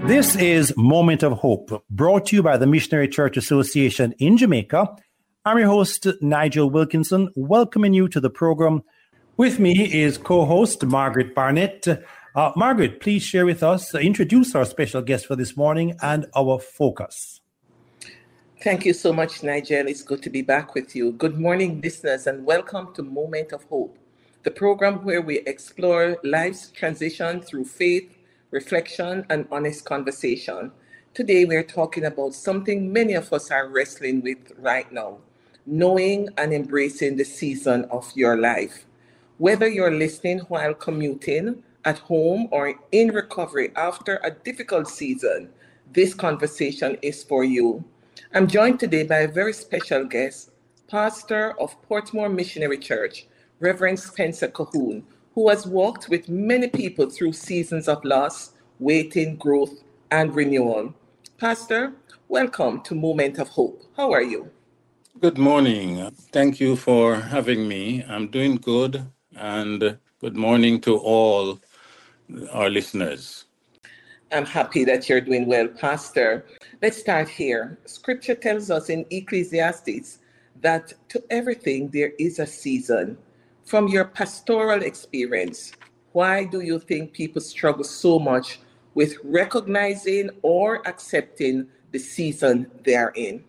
This is Moment of Hope, brought to you by the Missionary Church Association in Jamaica. I'm your host, Nigel Wilkinson, welcoming you to the program. With me is co-host Margaret Barnett. Margaret, please share with us, introduce our special guest for this morning and our focus. Thank you so much, Nigel. It's good to be back with you. Good morning, listeners, and welcome to Moment of Hope, the program where we explore life's transition through faith, reflection, and honest conversation. Today, we're talking about something many of us are wrestling with right now, knowing and embracing the season of your life. Whether you're listening while commuting, at home, or in recovery after a difficult season, this conversation is for you. I'm joined today by a very special guest, pastor of Portmore Missionary Church, Reverend Spencer Cahoon, who has walked with many people through seasons of loss, waiting, growth, and renewal. Pastor, welcome to Moment of Hope. How are you? Good morning. Thank you for having me. I'm doing good, and good morning to all our listeners. I'm happy that you're doing well, Pastor. Let's start here. Scripture tells us in Ecclesiastes that to everything there is a season. From your pastoral experience, why do you think people struggle so much with recognizing or accepting the season they are in?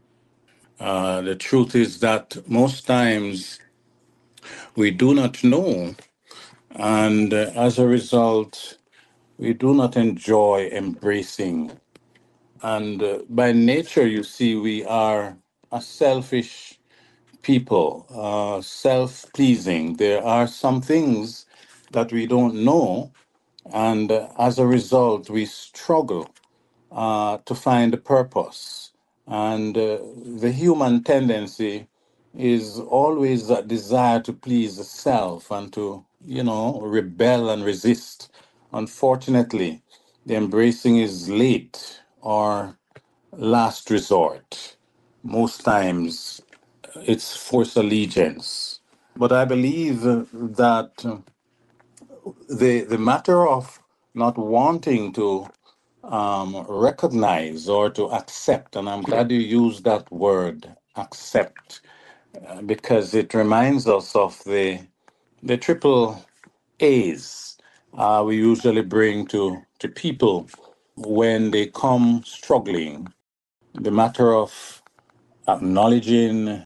The truth is that most times we do not know, and as a result, we do not enjoy embracing. And by nature, you see, we are a selfish people, self-pleasing. There are some things that we don't know, and as a result, we struggle to find a purpose. And the human tendency is always that desire to please the self and to, rebel and resist. Unfortunately, the embracing is late or last resort. Most times it's forced allegiance. But I believe that the matter of not wanting to recognize or to accept, and I'm glad you used that word, accept, because it reminds us of the triple A's we usually bring to people when they come struggling. The matter of acknowledging,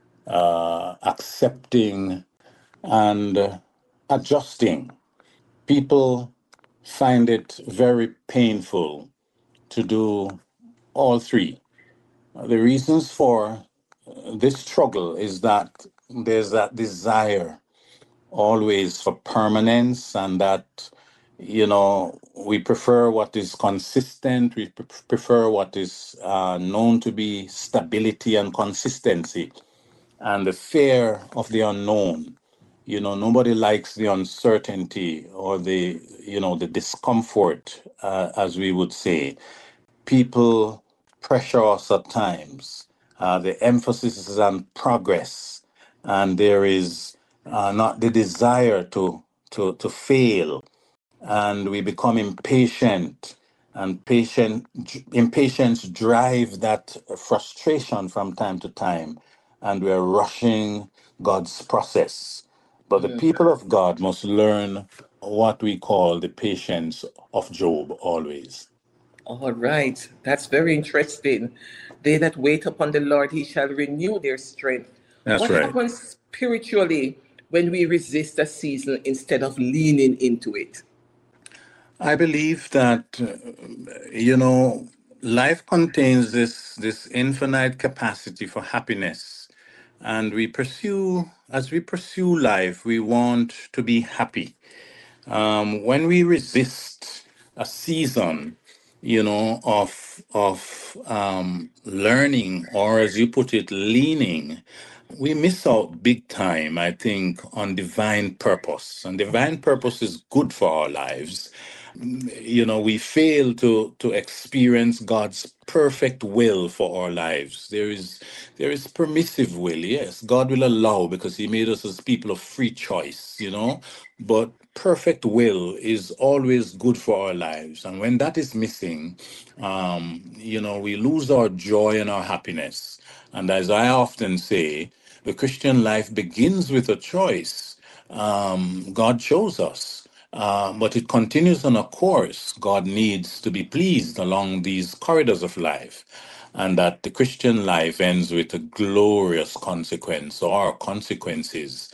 accepting, and adjusting. People find it very painful to do all three. The reasons for this struggle is that there's that desire always for permanence, and that, we prefer what is consistent, we prefer what is known to be stability and consistency, and the fear of the unknown. Nobody likes the uncertainty or the discomfort, as we would say. People pressure us at times. The emphasis is on progress, and there is not the desire to fail, and we become impatient. And impatience drive that frustration from time to time, and we're rushing God's process. But the people of God must learn what we call the patience of Job always. All right, that's very interesting. They that wait upon the Lord, he shall renew their strength. That's What right. happens spiritually when we resist a season instead of leaning into it? I believe that, life contains this infinite capacity for happiness. And as we pursue life, we want to be happy. When we resist a season, of learning, or as you put it, leaning, we miss out big time, I think, on divine purpose. And divine purpose is good for our lives, we fail to experience God's perfect will for our lives. There is permissive will, yes. God will allow because He made us as people of free choice, but perfect will is always good for our lives. And when that is missing, we lose our joy and our happiness. And as I often say, the Christian life begins with a choice. God chose us. But it continues on a course. God needs to be pleased along these corridors of life, and that the Christian life ends with a glorious consequence or consequences.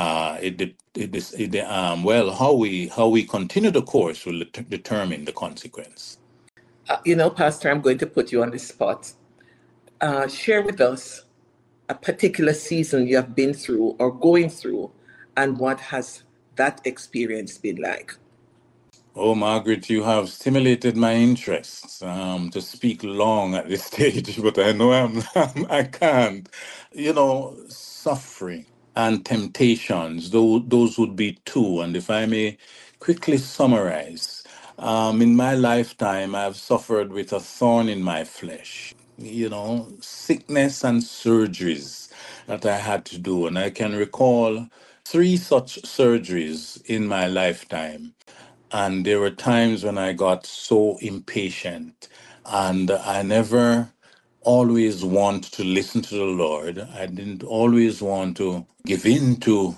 How we continue the course will determine the consequence. Pastor, I'm going to put you on the spot. Share with us a particular season you have been through or going through, and what has that experience been like? Oh, Margaret, you have stimulated my interests to speak long at this stage, but I know I can't. Suffering and temptations, those would be two. And if I may quickly summarize, in my lifetime, I've suffered with a thorn in my flesh, sickness and surgeries that I had to do. And I can recall 3 such surgeries in my lifetime. And there were times when I got so impatient, and I never always want to listen to the Lord. I didn't always want to give in to,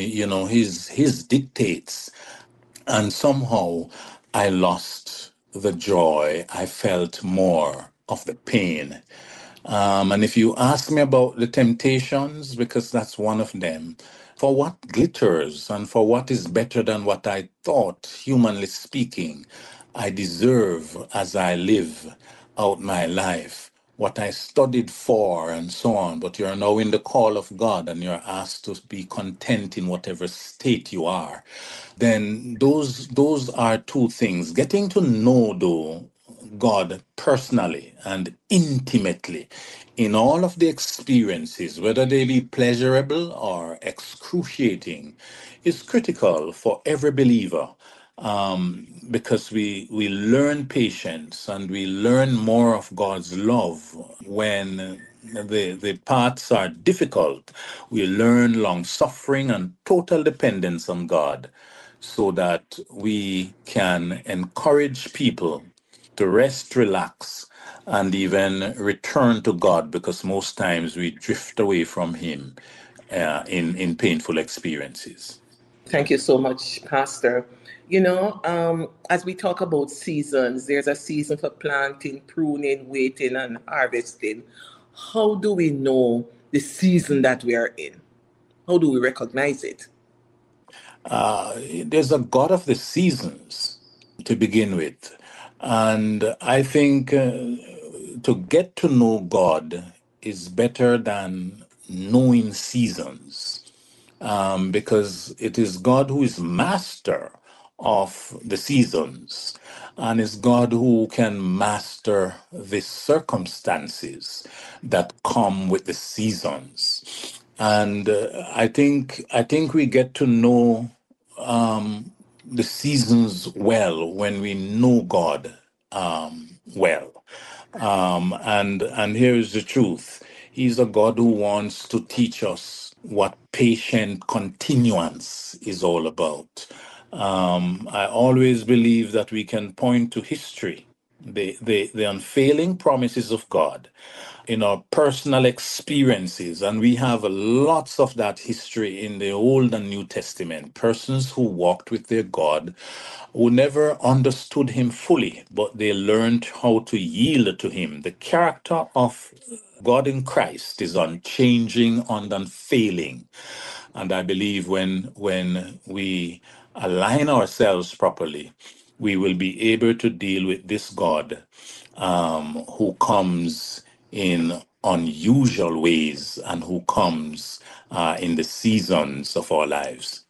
his dictates. And somehow I lost the joy. I felt more of the pain. And if you ask me about the temptations, because that's one of them, for what glitters and for what is better than what I thought, humanly speaking, I deserve as I live out my life, what I studied for and so on. But you're now in the call of God and you're asked to be content in whatever state you are. Then those are two things. Getting to know, though, God personally and intimately in all of the experiences, whether they be pleasurable or excruciating, is critical for every believer, because we learn patience and we learn more of God's love when the paths are difficult. We learn long suffering and total dependence on God, so that we can encourage people to rest, relax, and even return to God, because most times we drift away from Him in painful experiences. Thank you so much, Pastor. As we talk about seasons, there's a season for planting, pruning, waiting, and harvesting. How do we know the season that we are in? How do we recognize it? There's a God of the seasons to begin with. And I think to get to know God is better than knowing seasons, because it is God who is master of the seasons, and is God who can master the circumstances that come with the seasons. And I think we get to know the seasons well when we know God well. And here is the truth. He's a God who wants to teach us what patient continuance is all about. I always believe that we can point to history, the unfailing promises of God in our personal experiences. And we have lots of that history in the Old and New Testament. Persons who walked with their God, who never understood Him fully, but they learned how to yield to Him. The character of God in Christ is unchanging and unfailing. And I believe when we align ourselves properly, we will be able to deal with this God, who comes in unusual ways and who comes in the seasons of our lives.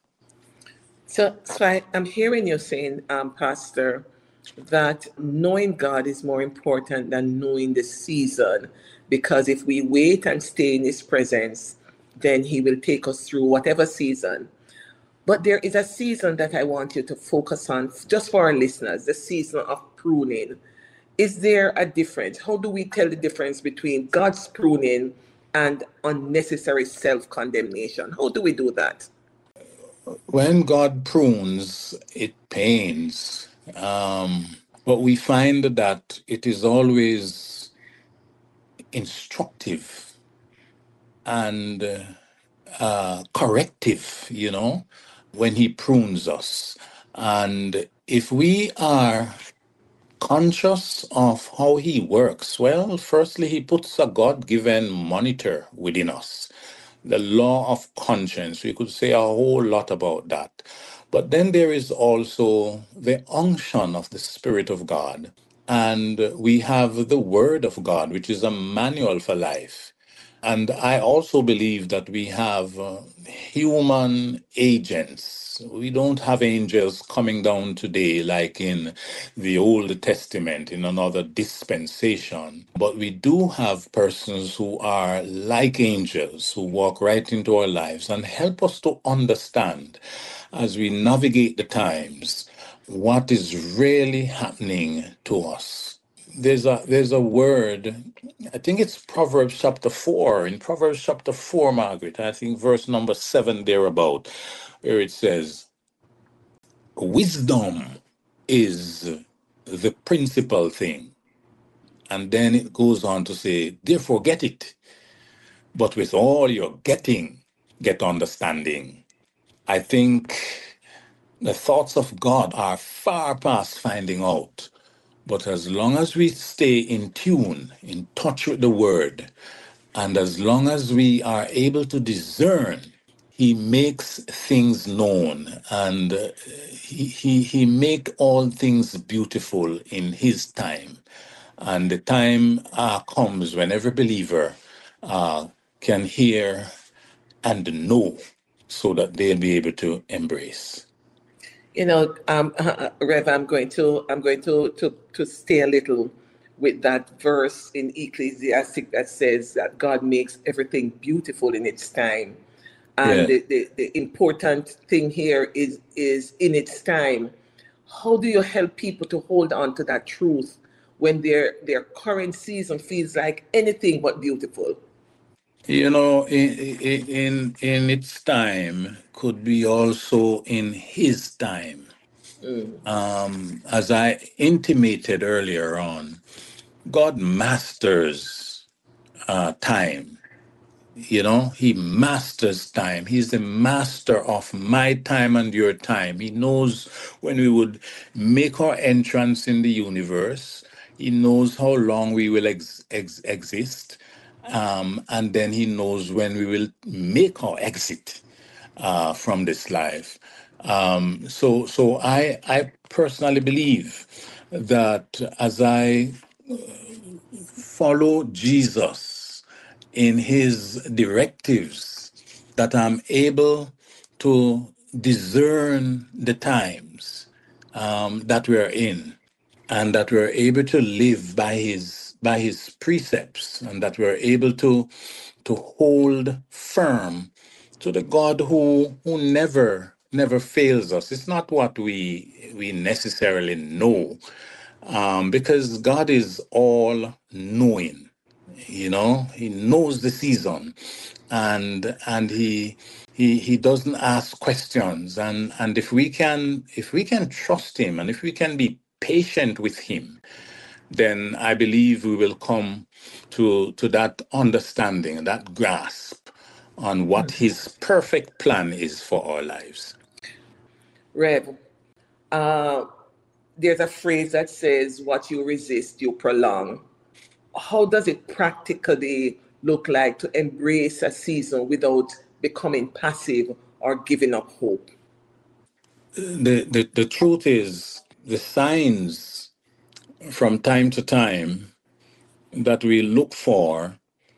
So I'm hearing you saying, Pastor, that knowing God is more important than knowing the season, because if we wait and stay in His presence, then He will take us through whatever season. But there is a season that I want you to focus on, just for our listeners, the season of pruning. Is there a difference? How do we tell the difference between God's pruning and unnecessary self-condemnation? How do we do that? When God prunes, it pains. But we find that it is always instructive and corrective, when He prunes us. And if we are conscious of how He works, well, firstly, He puts a God given monitor within us, the law of conscience. We could say a whole lot about that. But then there is also the unction of the Spirit of God. And we have the Word of God, which is a manual for life. And I also believe that we have human agents. We don't have angels coming down today like in the Old Testament, in another dispensation. But we do have persons who are like angels, who walk right into our lives and help us to understand as we navigate the times what is really happening to us. There's a word, I think it's Proverbs chapter 4. In Proverbs chapter 4, Margaret, I think verse number 7 thereabout, where it says, wisdom is the principal thing. And then it goes on to say, therefore get it. But with all your getting, get understanding. I think the thoughts of God are far past finding out. But as long as we stay in tune, in touch with the word, and as long as we are able to discern, He makes things known, and he make all things beautiful in His time. And the time comes when every believer can hear and know, so that they'll be able to embrace. Rev, I'm going to stay a little with that verse in Ecclesiastic that says that God makes everything beautiful in its time. And Yeah. the important thing here is in its time. How do you help people to hold on to that truth when their current season feels like anything but beautiful? In its time could be also in His time. As I intimated earlier on, God masters time. He masters time. He's the master of my time and your time. He knows when we would make our entrance in the universe. He knows how long we will exist. And then He knows when we will make our exit from this life. So I personally believe that as I follow Jesus in His directives, that I'm able to discern the times that we're in, and that we're able to live by his precepts, and that we're able to hold firm to the God who never fails us. It's not what we necessarily know, because God is all knowing. He knows the season, and he doesn't ask questions. And if we can trust Him, and if we can be patient with Him, then I believe we will come to that understanding, that grasp on what His perfect plan is for our lives. Rev, uh, there's a phrase that says, what you resist, you prolong. How does it practically look like to embrace a season without becoming passive or giving up hope? The truth is, the signs from time to time that we look for,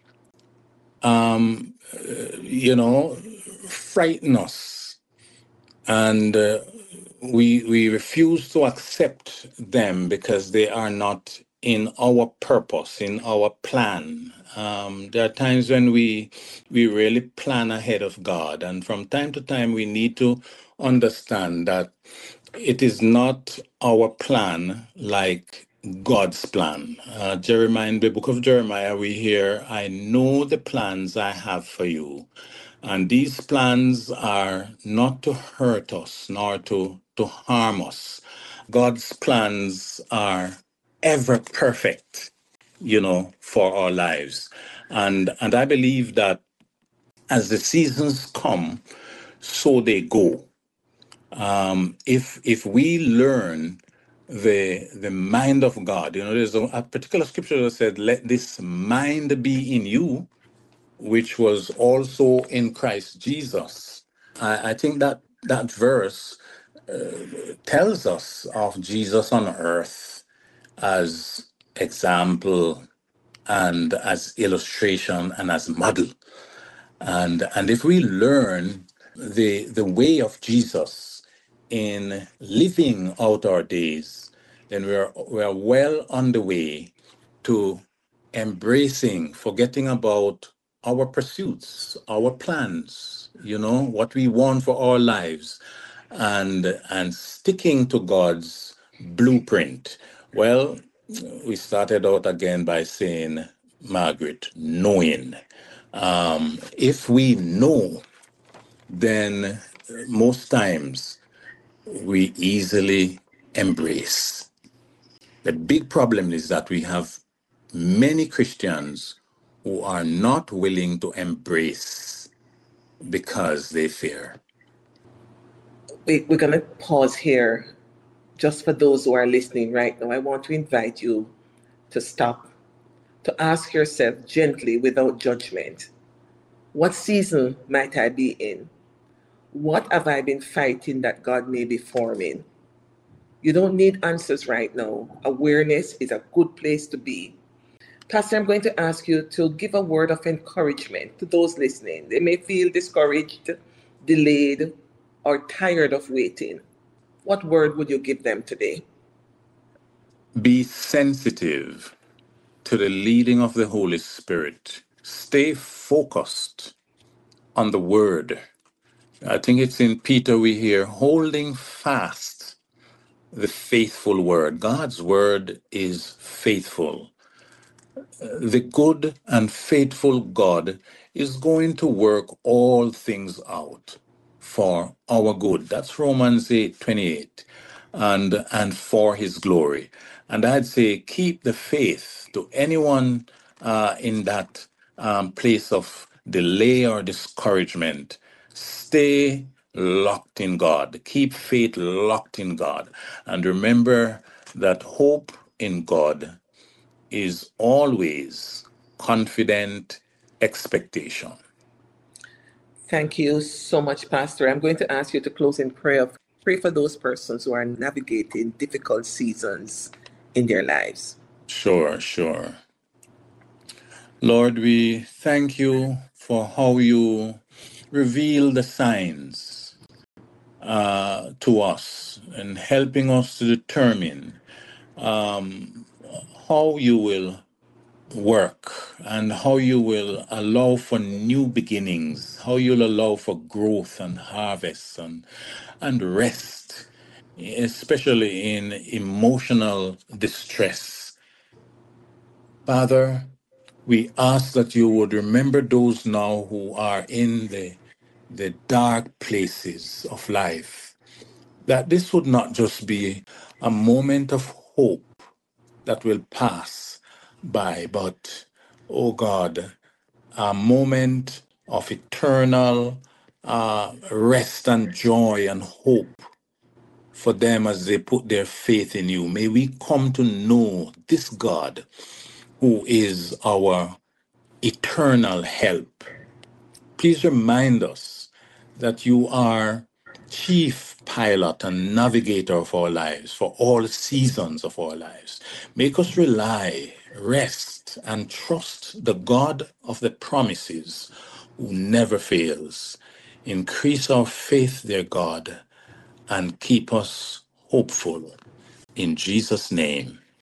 frighten us, and we refuse to accept them because they are not in our purpose, in our plan. There are times when we really plan ahead of God, and from time to time we need to understand that it is not our plan like God's plan. Jeremiah, in the book of Jeremiah, we hear, "I know the plans I have for you, and these plans are not to hurt us nor to harm us." God's plans are ever perfect, for our lives. And I believe that as the seasons come, so they go. If we learn the mind of God, there's a particular scripture that said, "Let this mind be in you, which was also in Christ Jesus." I think that verse tells us of Jesus on earth as example and as illustration and as model. And if we learn the way of Jesus in living out our days, then we are well on the way to embracing, forgetting about our pursuits, our plans, what we want for our lives, and sticking to God's blueprint. Well, we started out again by saying, Margaret, knowing. If we know, then most times we easily embrace. The big problem is that we have many Christians who are not willing to embrace because they fear. We're going to pause here just for those who are listening right now. I want to invite you to stop, to ask yourself gently without judgment, what season might I be in? What have I been fighting that God may be forming? You don't need answers right now. Awareness is a good place to be. Pastor, I'm going to ask you to give a word of encouragement to those listening. They may feel discouraged, delayed, or tired of waiting. What word would you give them today? Be sensitive to the leading of the Holy Spirit. Stay focused on the word. I think it's in Peter we hear, holding fast the faithful word. God's word is faithful. The good and faithful God is going to work all things out for our good. That's Romans 8:28, and for his glory. And I'd say keep the faith to anyone in that place of delay or discouragement. Stay locked in God. Keep faith locked in God. And remember that hope in God is always confident expectation. Thank you so much, Pastor. I'm going to ask you to close in prayer. Pray for those persons who are navigating difficult seasons in their lives. Sure. Lord, we thank you for how you reveal the signs to us and helping us to determine how you will work and how you will allow for new beginnings, how you'll allow for growth and harvest and rest, especially in emotional distress. Father, we ask that you would remember those now who are in the dark places of life, that this would not just be a moment of hope that will pass by, but, oh God, a moment of eternal rest and joy and hope for them as they put their faith in you. May we come to know this God who is our eternal help. Please remind us that you are chief pilot and navigator of our lives for all seasons of our lives. Make us rely, rest, and trust the God of the promises who never fails. Increase our faith, dear God, and keep us hopeful. In Jesus' name,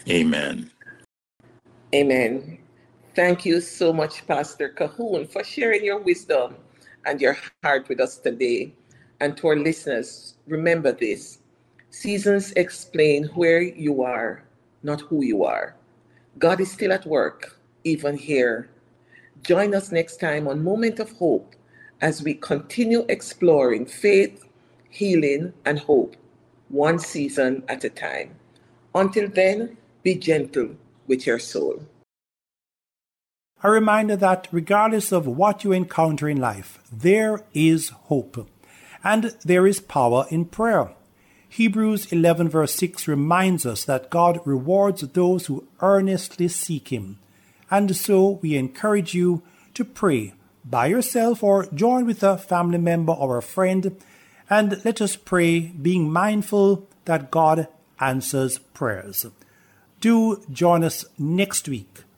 Amen. Amen. Thank you so much, Pastor Cahoon, for sharing your wisdom and your heart with us today. And to our listeners, remember this: seasons explain where you are, not who you are. God is still at work, even here. Join us next time on Moment of Hope as we continue exploring faith, healing, and hope, one season at a time. Until then, be gentle with your soul. A reminder that regardless of what you encounter in life, there is hope. And there is power in prayer. Hebrews 11 verse 6 reminds us that God rewards those who earnestly seek Him. And so we encourage you to pray by yourself or join with a family member or a friend. And let us pray, being mindful that God answers prayers. Do join us next week